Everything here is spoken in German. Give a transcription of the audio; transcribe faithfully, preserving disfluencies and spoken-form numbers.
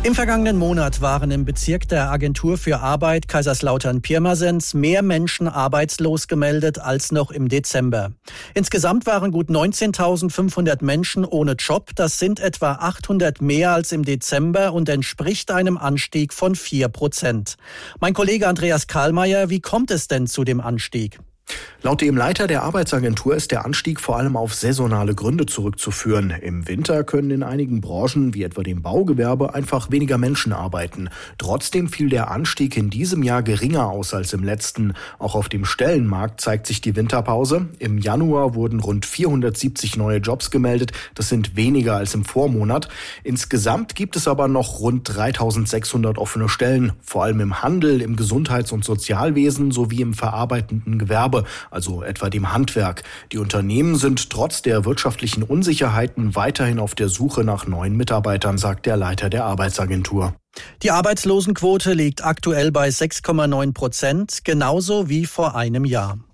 Im vergangenen Monat waren im Bezirk der Agentur für Arbeit Kaiserslautern-Pirmasens mehr Menschen arbeitslos gemeldet als noch im Dezember. Insgesamt waren gut neunzehntausendfünfhundert Menschen ohne Job. Das sind etwa achthundert mehr als im Dezember und entspricht einem Anstieg von vier Prozent. Mein Kollege Andreas Kahlmeier, wie kommt es denn zu dem Anstieg? Laut dem Leiter der Arbeitsagentur ist der Anstieg vor allem auf saisonale Gründe zurückzuführen. Im Winter können in einigen Branchen, wie etwa dem Baugewerbe, einfach weniger Menschen arbeiten. Trotzdem fiel der Anstieg in diesem Jahr geringer aus als im letzten. Auch auf dem Stellenmarkt zeigt sich die Winterpause. Im Januar wurden rund vierhundertsiebzig neue Jobs gemeldet. Das sind weniger als im Vormonat. Insgesamt gibt es aber noch rund dreitausendsechshundert offene Stellen, vor allem im Handel, im Gesundheits- und Sozialwesen sowie im verarbeitenden Gewerbe, also etwa dem Handwerk. Die Unternehmen sind trotz der wirtschaftlichen Unsicherheiten weiterhin auf der Suche nach neuen Mitarbeitern, sagt der Leiter der Arbeitsagentur. Die Arbeitslosenquote liegt aktuell bei sechs Komma neun Prozent, genauso wie vor einem Jahr.